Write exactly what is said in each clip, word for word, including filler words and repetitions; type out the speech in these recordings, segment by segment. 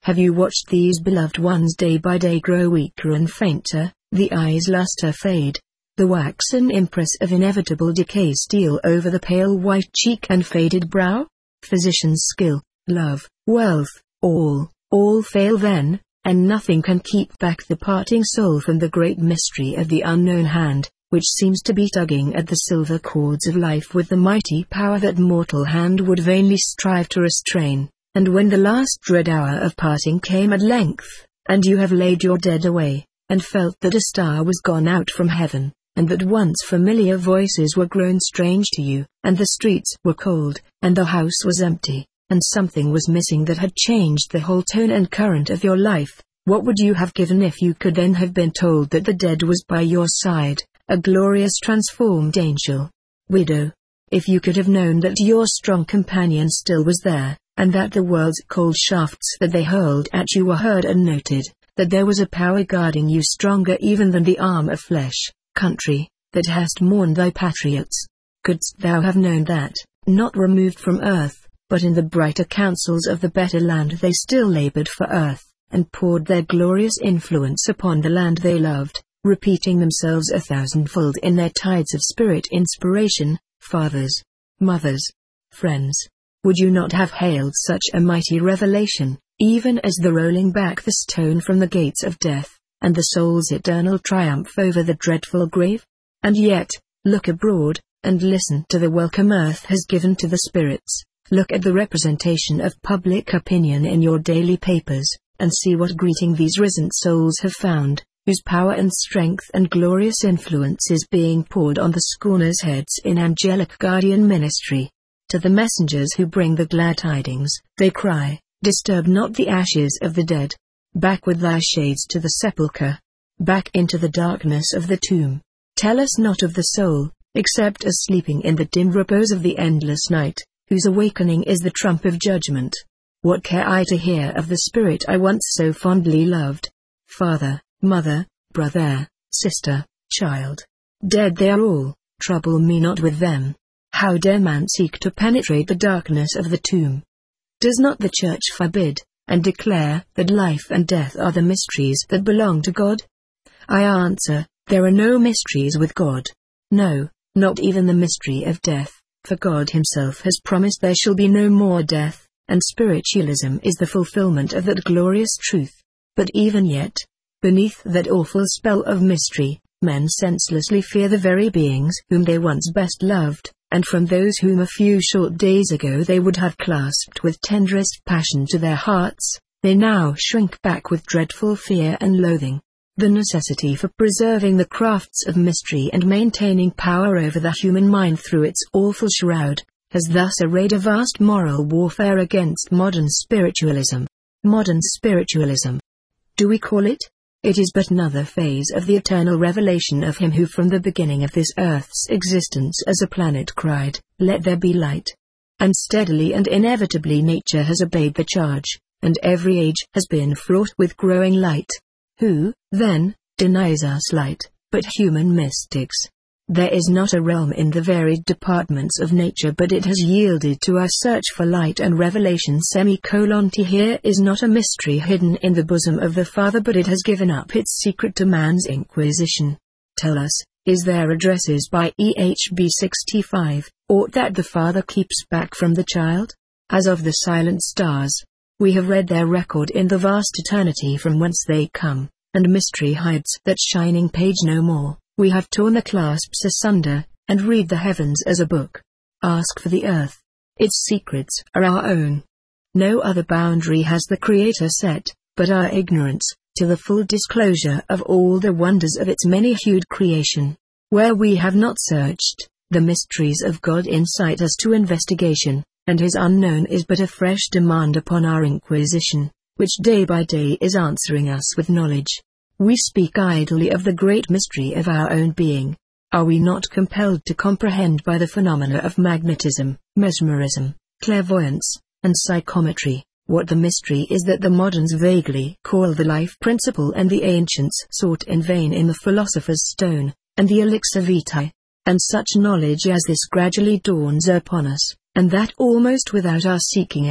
Have you watched these beloved ones day by day grow weaker and fainter, the eye's luster fade, the waxen impress of inevitable decay steal over the pale white cheek and faded brow? Physician's skill, love, wealth, all, all fail then, and nothing can keep back the parting soul from the great mystery of the unknown hand, which seems to be tugging at the silver cords of life with the mighty power that mortal hand would vainly strive to restrain. And when the last dread hour of parting came at length, and you have laid your dead away, and felt that a star was gone out from heaven, and that once familiar voices were grown strange to you, and the streets were cold, and the house was empty, and something was missing that had changed the whole tone and current of your life, what would you have given if you could then have been told that the dead was by your side, a glorious transformed angel? Widow, if you could have known that your strong companion still was there, and that the world's cold shafts that they hurled at you were heard and noted, that there was a power guarding you stronger even than the arm of flesh, country, that hast mourned thy patriots. Couldst thou have known that, not removed from earth, but in the brighter councils of the better land they still labored for earth, and poured their glorious influence upon the land they loved, repeating themselves a thousandfold in their tides of spirit inspiration, fathers, mothers, friends? Would you not have hailed such a mighty revelation, even as the rolling back the stone from the gates of death, and the soul's eternal triumph over the dreadful grave? And yet, look abroad, and listen to the welcome earth has given to the spirits. Look at the representation of public opinion in your daily papers, and see what greeting these risen souls have found, whose power and strength and glorious influence is being poured on the scorners' heads in angelic guardian ministry. To the messengers who bring the glad tidings, they cry, disturb not the ashes of the dead. Back with thy shades to the sepulchre. Back into the darkness of the tomb. Tell us not of the soul, except as sleeping in the dim repose of the endless night, whose awakening is the trump of judgment. What care I to hear of the spirit I once so fondly loved? Father, mother, brother, sister, child. Dead they are all, trouble me not with them. How dare man seek to penetrate the darkness of the tomb? Does not the Church forbid, and declare, that life and death are the mysteries that belong to God? I answer, there are no mysteries with God. No, not even the mystery of death, for God himself has promised there shall be no more death, and spiritualism is the fulfillment of that glorious truth. But even yet, beneath that awful spell of mystery, men senselessly fear the very beings whom they once best loved, and from those whom a few short days ago they would have clasped with tenderest passion to their hearts, they now shrink back with dreadful fear and loathing. The necessity for preserving the crafts of mystery and maintaining power over the human mind through its awful shroud, has thus arrayed a vast moral warfare against modern spiritualism. Modern spiritualism. Do we call it? It is but another phase of the eternal revelation of Him who from the beginning of this earth's existence as a planet cried, "Let there be light." And steadily and inevitably nature has obeyed the charge, and every age has been fraught with growing light. Who, then, denies us light, but human mystics? There is not a realm in the varied departments of nature but it has yielded to our search for light and revelation. Semicolon T Here is not a mystery hidden in the bosom of the Father but it has given up its secret to man's inquisition. Tell us, is there addresses by E H B sixty-five, aught that the Father keeps back from the child? As of the silent stars, we have read their record in the vast eternity from whence they come, and mystery hides that shining page no more. We have torn the clasps asunder, and read the heavens as a book. Ask for the earth. Its secrets are our own. No other boundary has the Creator set, but our ignorance, to the full disclosure of all the wonders of its many-hued creation. Where we have not searched, the mysteries of God incite us to investigation, and His unknown is but a fresh demand upon our inquisition, which day by day is answering us with knowledge. We speak idly of the great mystery of our own being. Are we not compelled to comprehend by the phenomena of magnetism, mesmerism, clairvoyance, and psychometry, what the mystery is that the moderns vaguely call the life principle and the ancients sought in vain in the philosopher's stone, and the elixir vitae? And such knowledge as this gradually dawns upon us, and that almost without our seeking it.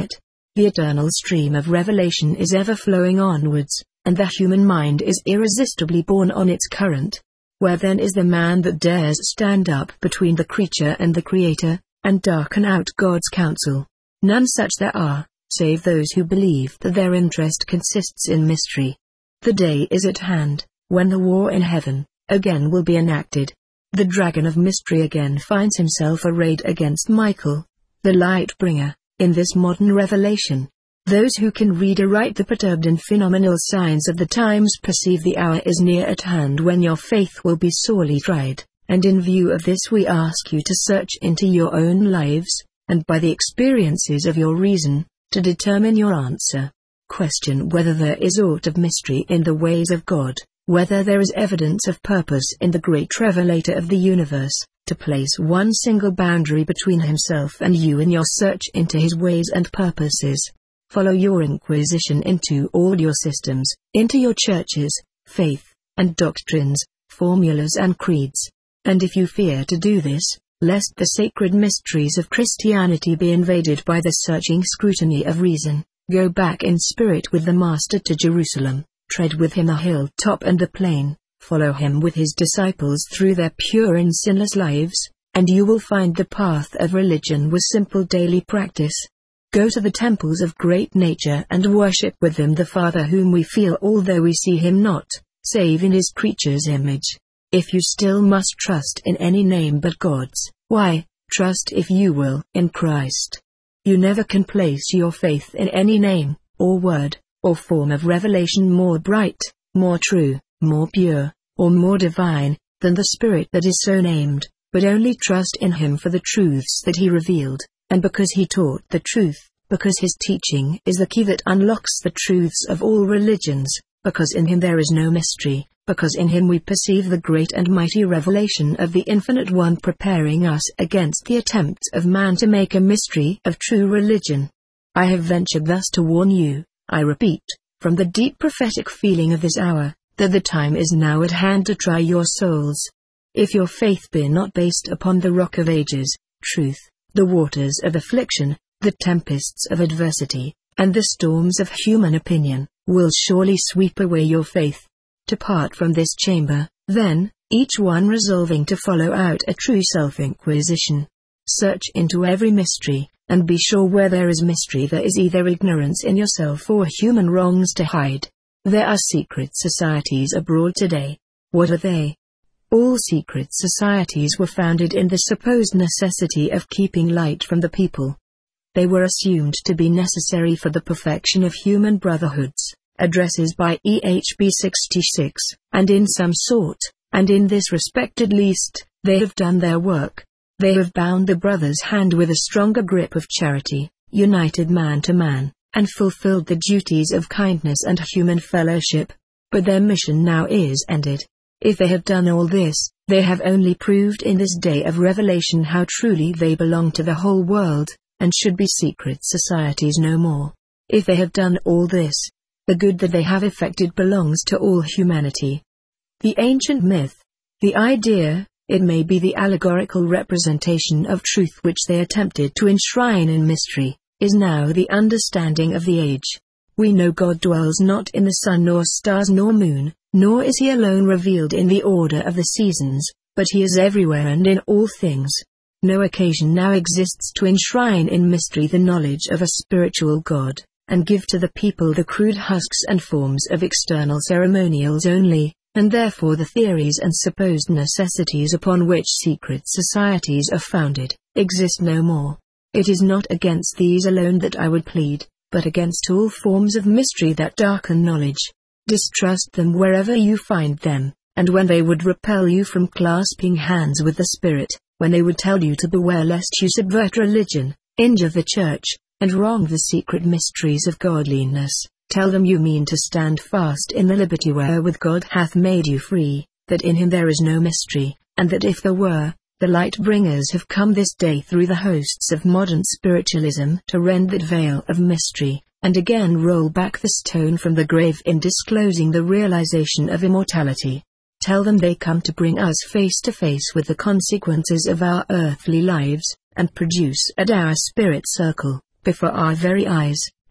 The eternal stream of revelation is ever flowing onwards, and the human mind is irresistibly borne on its current. Where then is the man that dares stand up between the creature and the Creator, and darken out God's counsel? None such there are, save those who believe that their interest consists in mystery. The day is at hand, when the war in heaven, again will be enacted. The dragon of mystery again finds himself arrayed against Michael, the light bringer, in this modern revelation. Those who can read aright the perturbed and phenomenal signs of the times perceive the hour is near at hand when your faith will be sorely tried, and in view of this we ask you to search into your own lives, and by the experiences of your reason, to determine your answer. Question whether there is aught of mystery in the ways of God, whether there is evidence of purpose in the great Revelator of the universe, to place one single boundary between himself and you in your search into his ways and purposes. Follow your inquisition into all your systems, into your churches, faith, and doctrines, formulas and creeds. And if you fear to do this, lest the sacred mysteries of Christianity be invaded by the searching scrutiny of reason, go back in spirit with the Master to Jerusalem, tread with him the hilltop and the plain, follow him with his disciples through their pure and sinless lives, and you will find the path of religion with simple daily practice. Go to the temples of great nature and worship with them the Father whom we feel although we see him not, save in his creature's image. If you still must trust in any name but God's, why, trust if you will in Christ. You never can place your faith in any name, or word, or form of revelation more bright, more true, more pure, or more divine, than the Spirit that is so named, but only trust in him for the truths that he revealed. And because he taught the truth, because his teaching is the key that unlocks the truths of all religions, because in him there is no mystery, because in him we perceive the great and mighty revelation of the Infinite One preparing us against the attempts of man to make a mystery of true religion. I have ventured thus to warn you, I repeat, from the deep prophetic feeling of this hour, that the time is now at hand to try your souls. If your faith be not based upon the rock of ages, truth, the waters of affliction, the tempests of adversity, and the storms of human opinion, will surely sweep away your faith. Depart from this chamber, then, each one resolving to follow out a true self-inquisition. Search into every mystery, and be sure where there is mystery there is either ignorance in yourself or human wrongs to hide. There are secret societies abroad today. What are they? All secret societies were founded in the supposed necessity of keeping light from the people. They were assumed to be necessary for the perfection of human brotherhoods, addresses by E H B sixty-six, and in some sort, and in this respect at least, they have done their work. They have bound the brother's hand with a stronger grip of charity, united man to man, and fulfilled the duties of kindness and human fellowship. But their mission now is ended. If they have done all this, they have only proved in this day of revelation how truly they belong to the whole world, and should be secret societies no more. If they have done all this, the good that they have effected belongs to all humanity. The ancient myth, the idea, it may be the allegorical representation of truth which they attempted to enshrine in mystery, is now the understanding of the age. We know God dwells not in the sun nor stars nor moon, nor is he alone revealed in the order of the seasons, but he is everywhere and in all things. No occasion now exists to enshrine in mystery the knowledge of a spiritual God, and give to the people the crude husks and forms of external ceremonials only, and therefore the theories and supposed necessities upon which secret societies are founded, exist no more. It is not against these alone that I would plead, but against all forms of mystery that darken knowledge. Distrust them wherever you find them, and when they would repel you from clasping hands with the Spirit, when they would tell you to beware lest you subvert religion, injure the Church, and wrong the secret mysteries of godliness, tell them you mean to stand fast in the liberty wherewith God hath made you free, that in him there is no mystery, and that if there were, the light bringers have come this day through the hosts of modern spiritualism to rend that veil of mystery, and again roll back the stone from the grave in disclosing the realization of immortality. Tell them they come to bring us face to face with the consequences of our earthly lives, and produce at our spirit circle, before our very eyes,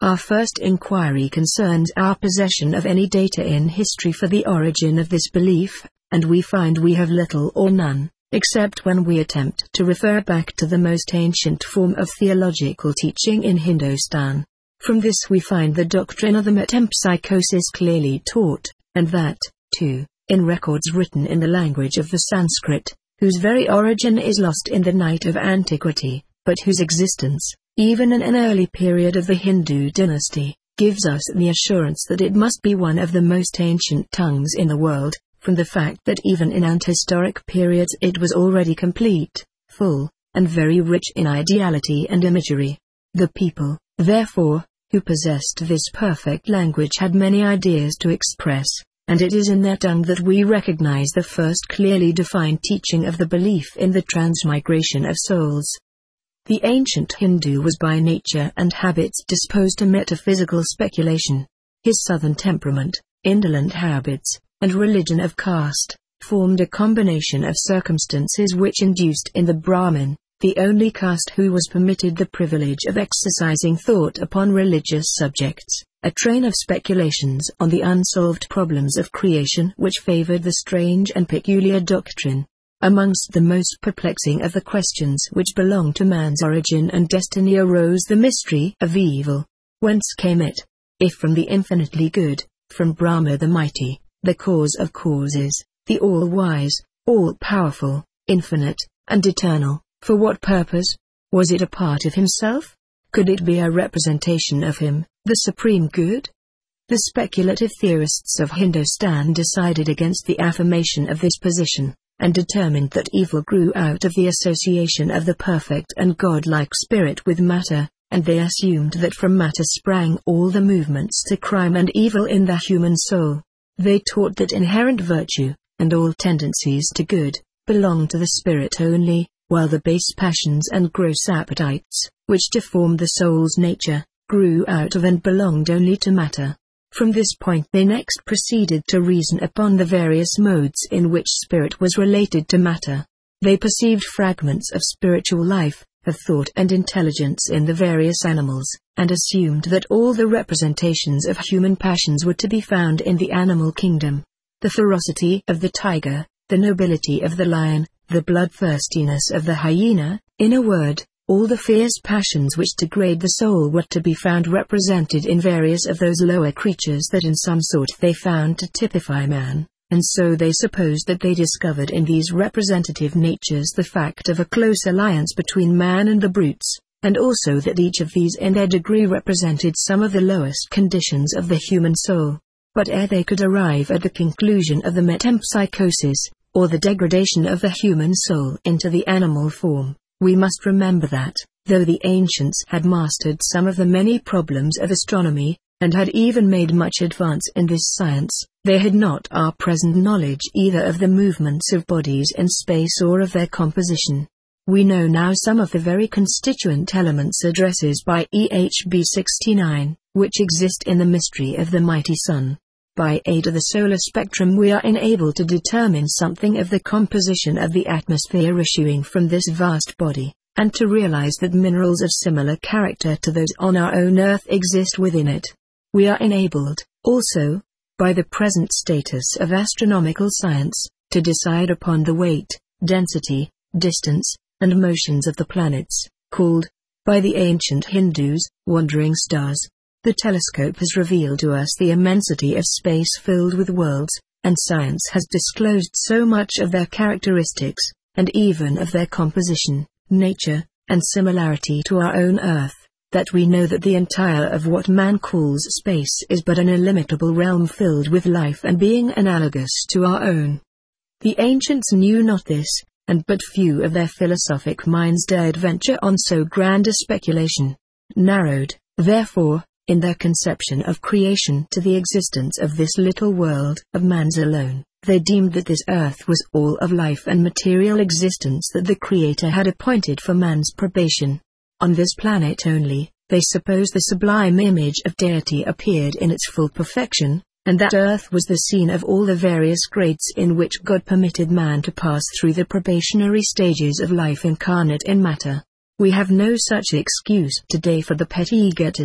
Our first inquiry concerns our possession of any data in history for the origin of this belief, and we find we have little or none, except when we attempt to refer back to the most ancient form of theological teaching in Hindustan. From this we find the doctrine of the metempsychosis clearly taught, and that, too, in records written in the language of the Sanskrit, whose very origin is lost in the night of antiquity, but whose existence, even in an early period of the Hindu dynasty, gives us the assurance that it must be one of the most ancient tongues in the world, from the fact that even in antehistoric periods it was already complete, full, and very rich in ideality and imagery. The people, therefore, who possessed this perfect language had many ideas to express, and it is in their tongue that we recognize the first clearly defined teaching of the belief in the transmigration of souls. The ancient Hindu was by nature and habits disposed to metaphysical speculation. His southern temperament, indolent habits, and religion of caste, formed a combination of circumstances which induced in the Brahmin, the only caste who was permitted the privilege of exercising thought upon religious subjects, a train of speculations on the unsolved problems of creation which favored the strange and peculiar doctrine. Amongst the most perplexing of the questions which belong to man's origin and destiny arose the mystery of evil. Whence came it? If from the infinitely good, from Brahma the mighty, the cause of causes, the all-wise, all-powerful, infinite, and eternal, for what purpose? Was it a part of himself? Could it be a representation of him, the supreme good? The speculative theorists of Hindustan decided against the affirmation of this position, and determined that evil grew out of the association of the perfect and godlike spirit with matter, and they assumed that from matter sprang all the movements to crime and evil in the human soul. They taught that inherent virtue, and all tendencies to good, belong to the spirit only, while the base passions and gross appetites, which deform the soul's nature, grew out of and belonged only to matter. From this point they next proceeded to reason upon the various modes in which spirit was related to matter. They perceived fragments of spiritual life, of thought and intelligence in the various animals, and assumed that all the representations of human passions were to be found in the animal kingdom. The ferocity of the tiger, the nobility of the lion, the bloodthirstiness of the hyena, in a word, all the fierce passions which degrade the soul were to be found represented in various of those lower creatures that in some sort they found to typify man, and so they supposed that they discovered in these representative natures the fact of a close alliance between man and the brutes, and also that each of these in their degree represented some of the lowest conditions of the human soul. But ere they could arrive at the conclusion of the metempsychosis, or the degradation of the human soul into the animal form, we must remember that, though the ancients had mastered some of the many problems of astronomy, and had even made much advance in this science, they had not our present knowledge either of the movements of bodies in space or of their composition. We know now some of the very constituent elements addresses by E H B sixty-nine, which exist in the mystery of the mighty sun. By aid of the solar spectrum we are enabled to determine something of the composition of the atmosphere issuing from this vast body, and to realize that minerals of similar character to those on our own Earth exist within it. We are enabled, also, by the present status of astronomical science, to decide upon the weight, density, distance, and motions of the planets, called, by the ancient Hindus, wandering stars. The telescope has revealed to us the immensity of space filled with worlds, and science has disclosed so much of their characteristics, and even of their composition, nature, and similarity to our own Earth, that we know that the entire of what man calls space is but an illimitable realm filled with life and being analogous to our own. The ancients knew not this, and but few of their philosophic minds dared venture on so grand a speculation. Narrowed, therefore, in their conception of creation to the existence of this little world of man's alone, they deemed that this earth was all of life and material existence that the Creator had appointed for man's probation. On this planet only, they supposed the sublime image of deity appeared in its full perfection, and that earth was the scene of all the various grades in which God permitted man to pass through the probationary stages of life incarnate in matter. We have no such excuse today for the petty egotism,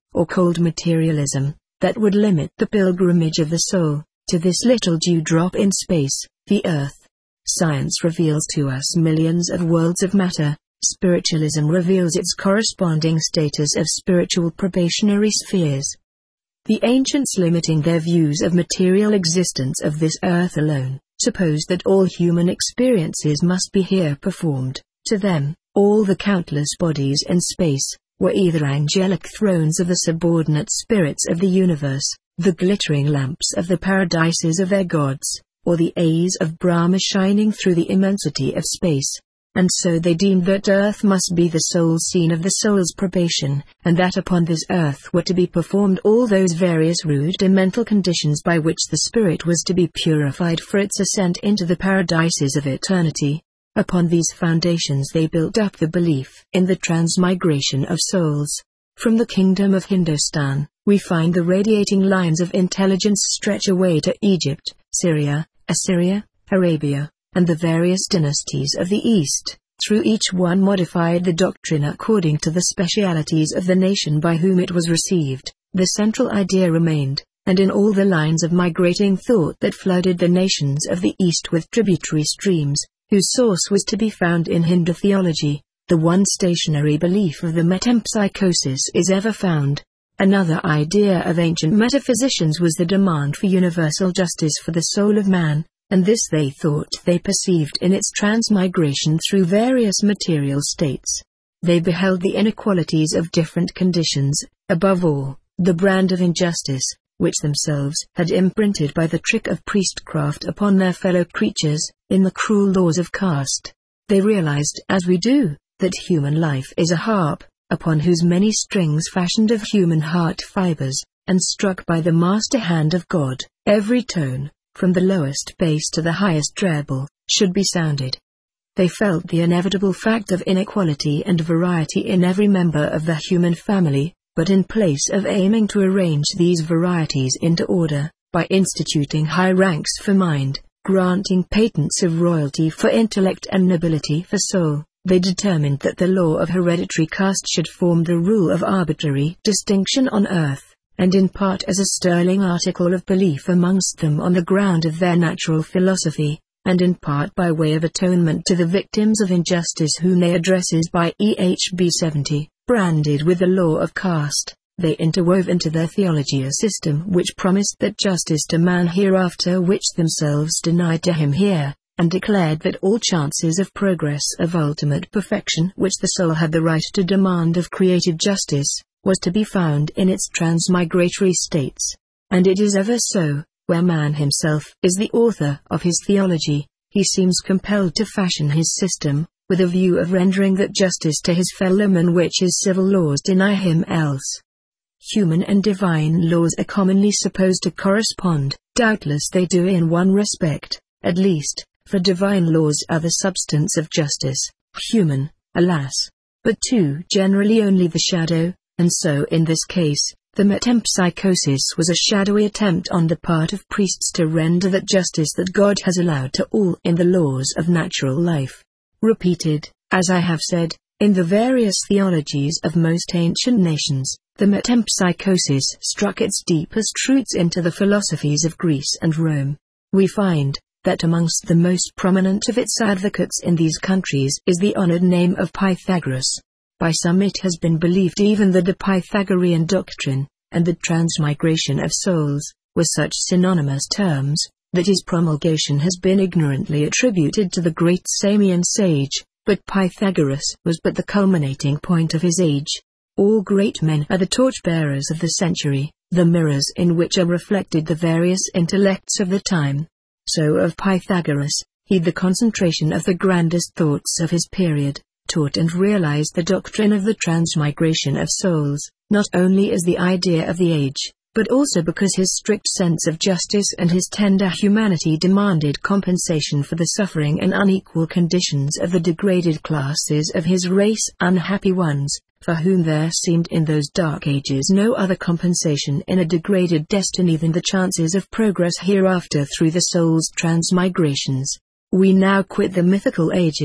or cold materialism, that would limit the pilgrimage of the soul to this little dewdrop in space, the earth. Science reveals to us millions of worlds of matter. Spiritualism reveals its corresponding status of spiritual probationary spheres. The ancients, limiting their views of material existence of this earth alone, supposed that all human experiences must be here performed. To them, all the countless bodies in space were either angelic thrones of the subordinate spirits of the universe, the glittering lamps of the paradises of their gods, or the A's of Brahma shining through the immensity of space. And so they deemed that earth must be the sole scene of the soul's probation, and that upon this earth were to be performed all those various rudimental conditions by which the spirit was to be purified for its ascent into the paradises of eternity. Upon these foundations they built up the belief in the transmigration of souls. From the kingdom of Hindustan, we find the radiating lines of intelligence stretch away to Egypt, Syria, Assyria, Arabia, and the various dynasties of the East. Through each one modified the doctrine according to the specialities of the nation by whom it was received. The central idea remained, and in all the lines of migrating thought that flooded the nations of the East with tributary streams, whose source was to be found in Hindu theology, the one stationary belief of the metempsychosis is ever found. Another idea of ancient metaphysicians was the demand for universal justice for the soul of man, and this they thought they perceived in its transmigration through various material states. They beheld the inequalities of different conditions, above all, the brand of injustice, which themselves had imprinted by the trick of priestcraft upon their fellow creatures, in the cruel laws of caste. They realized, as we do, that human life is a harp, upon whose many strings fashioned of human heart fibers, and struck by the master hand of God, every tone, from the lowest bass to the highest treble, should be sounded. They felt the inevitable fact of inequality and variety in every member of the human family, but in place of aiming to arrange these varieties into order, by instituting high ranks for mind, granting patents of royalty for intellect and nobility for soul, they determined that the law of hereditary caste should form the rule of arbitrary distinction on earth, and in part as a sterling article of belief amongst them on the ground of their natural philosophy, and in part by way of atonement to the victims of injustice whom they addresses by E H B seventy, branded with the law of caste. They interwove into their theology a system which promised that justice to man hereafter which themselves denied to him here, and declared that all chances of progress of ultimate perfection which the soul had the right to demand of created justice, was to be found in its transmigratory states. And it is ever so, where man himself is the author of his theology, he seems compelled to fashion his system, with a view of rendering that justice to his fellowmen which his civil laws deny him else. Human and divine laws are commonly supposed to correspond. Doubtless they do in one respect, at least, for divine laws are the substance of justice, human, alas, but too generally only the shadow. And so in this case, the metempsychosis was a shadowy attempt on the part of priests to render that justice that God has allowed to all in the laws of natural life. Repeated, as I have said, in the various theologies of most ancient nations, the metempsychosis struck its deepest roots into the philosophies of Greece and Rome. We find that amongst the most prominent of its advocates in these countries is the honored name of Pythagoras. By some it has been believed even that the Pythagorean doctrine, and the transmigration of souls, were such synonymous terms, that his promulgation has been ignorantly attributed to the great Samian sage, but Pythagoras was but the culminating point of his age. All great men are the torchbearers of the century, the mirrors in which are reflected the various intellects of the time. So of Pythagoras, he the concentration of the grandest thoughts of his period, taught and realized the doctrine of the transmigration of souls, not only as the idea of the age, but also because his strict sense of justice and his tender humanity demanded compensation for the suffering and unequal conditions of the degraded classes of his race, unhappy ones, for whom there seemed in those dark ages no other compensation in a degraded destiny than the chances of progress hereafter through the soul's transmigrations. We now quit the mythical ages,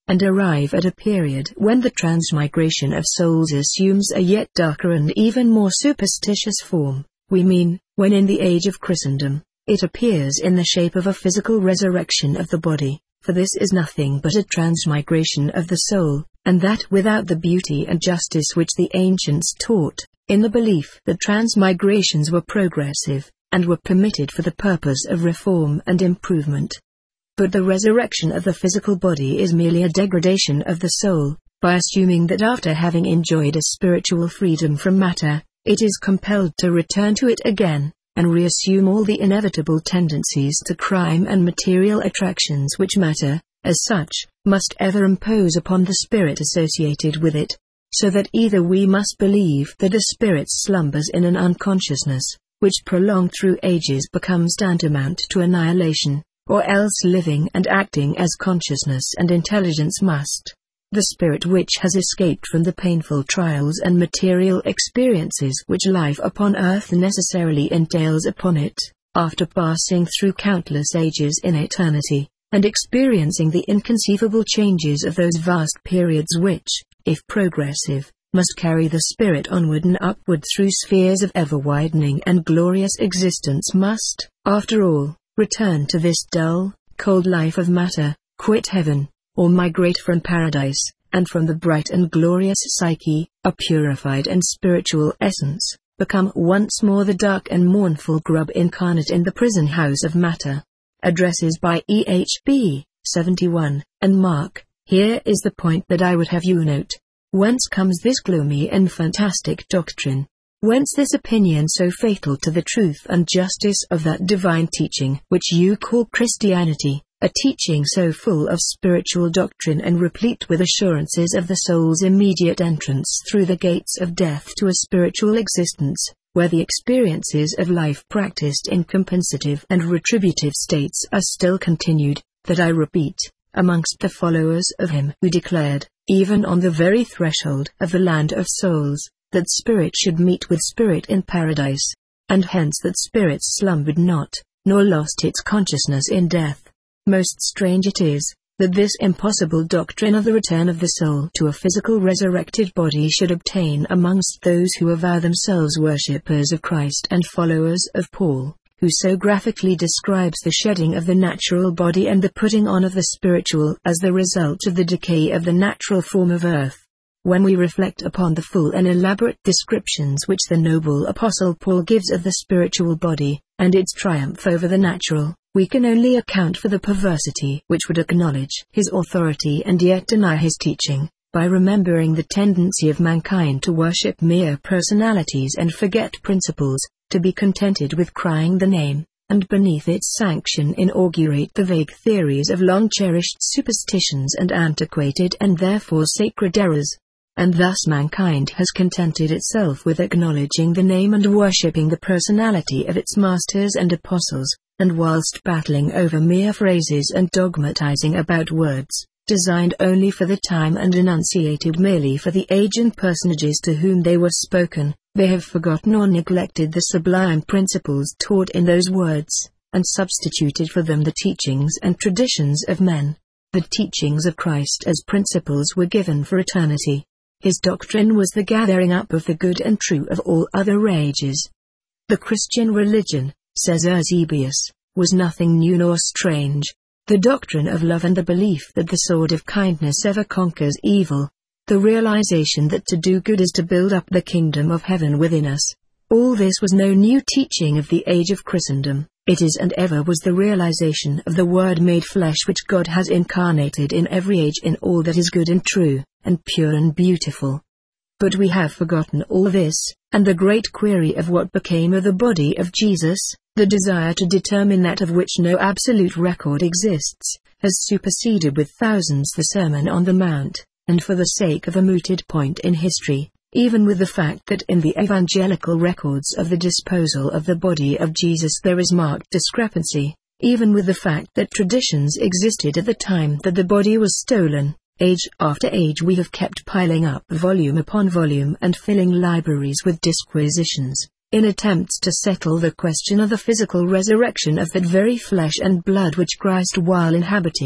and arrive at a period when the transmigration of souls assumes a yet darker and even more superstitious form. We mean, when in the age of Christendom, it appears in the shape of a physical resurrection of the body, for this is nothing but a transmigration of the soul, and that without the beauty and justice which the ancients taught, in the belief that transmigrations were progressive, and were permitted for the purpose of reform and improvement. But the resurrection of the physical body is merely a degradation of the soul, by assuming that after having enjoyed a spiritual freedom from matter, it is compelled to return to it again, and reassume all the inevitable tendencies to crime and material attractions which matter, as such, must ever impose upon the spirit associated with it. So that either we must believe that the spirit slumbers in an unconsciousness, which prolonged through ages becomes tantamount to annihilation, or else living and acting as consciousness and intelligence must. The spirit which has escaped from the painful trials and material experiences which life upon earth necessarily entails upon it, after passing through countless ages in eternity, and experiencing the inconceivable changes of those vast periods which, if progressive, must carry the spirit onward and upward through spheres of ever-widening and glorious existence must, after all, return to this dull, cold life of matter, quit heaven, or migrate from paradise, and from the bright and glorious psyche, a purified and spiritual essence, become once more the dark and mournful grub incarnate in the prison house of matter. Addresses by E H B, seventy-one, and Mark. Here is the point that I would have you note. Whence comes this gloomy and fantastic doctrine? Whence this opinion so fatal to the truth and justice of that divine teaching which you call Christianity? A teaching so full of spiritual doctrine and replete with assurances of the soul's immediate entrance through the gates of death to a spiritual existence, where the experiences of life practiced in compensative and retributive states are still continued, that I repeat, amongst the followers of him who declared, even on the very threshold of the land of souls, that spirit should meet with spirit in paradise, and hence that spirit slumbered not, nor lost its consciousness in death. Most strange it is, that this impossible doctrine of the return of the soul to a physical resurrected body should obtain amongst those who avow themselves worshippers of Christ and followers of Paul, who so graphically describes the shedding of the natural body and the putting on of the spiritual as the result of the decay of the natural form of earth. When we reflect upon the full and elaborate descriptions which the noble Apostle Paul gives of the spiritual body, and its triumph over the natural, we can only account for the perversity which would acknowledge his authority and yet deny his teaching, by remembering the tendency of mankind to worship mere personalities and forget principles, to be contented with crying the name, and beneath its sanction inaugurate the vague theories of long-cherished superstitions and antiquated and therefore sacred errors. And thus mankind has contented itself with acknowledging the name and worshipping the personality of its masters and apostles, and whilst battling over mere phrases and dogmatizing about words, designed only for the time and enunciated merely for the age and personages to whom they were spoken, they have forgotten or neglected the sublime principles taught in those words, and substituted for them the teachings and traditions of men. The teachings of Christ as principles were given for eternity. His doctrine was the gathering up of the good and true of all other ages. The Christian religion, says Eusebius, was nothing new nor strange. The doctrine of love and the belief that the sword of kindness ever conquers evil. The realization that to do good is to build up the kingdom of heaven within us. All this was no new teaching of the age of Christendom. It is and ever was the realization of the Word made flesh which God has incarnated in every age in all that is good and true, and pure and beautiful. But we have forgotten all this, and the great query of what became of the body of Jesus, the desire to determine that of which no absolute record exists, has superseded with thousands the Sermon on the Mount, and for the sake of a mooted point in history, even with the fact that in the evangelical records of the disposal of the body of Jesus there is marked discrepancy, even with the fact that traditions existed at the time that the body was stolen, age after age we have kept piling up volume upon volume and filling libraries with disquisitions, in attempts to settle the question of the physical resurrection of that very flesh and blood which Christ while inhabiting it,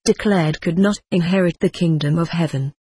declared could not inherit the kingdom of heaven.